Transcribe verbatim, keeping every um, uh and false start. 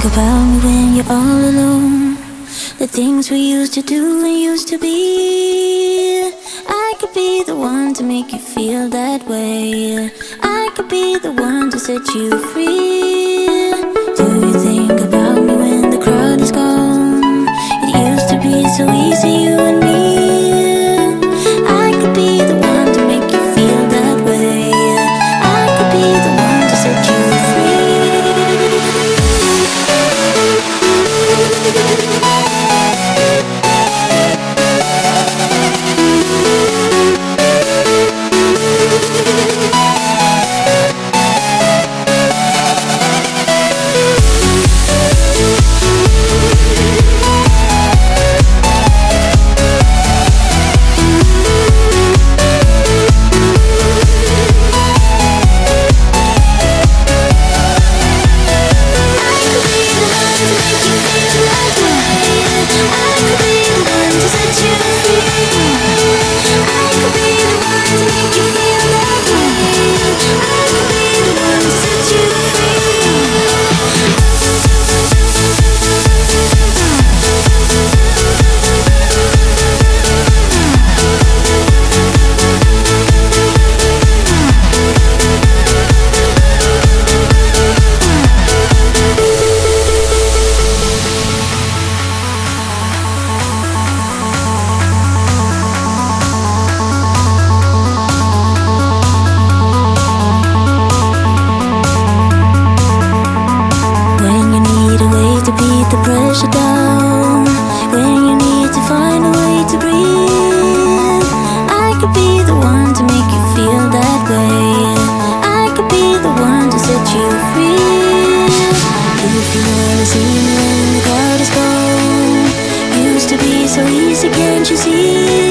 about me when you're all alone. The things we used to do and used to be. I could be the one to make you feel that way. I could be the one to set you free. Do you think about me when the crowd is gone? It used to be so easy, you and me. I could be the one to make you feel that way. I could be the one to set you free. The pressure down when you need to find a way to breathe. I could be the one to make you feel that way. I could be the one to set you free. If you wanna see me when the crowd is gone, used to be so easy, can't you see?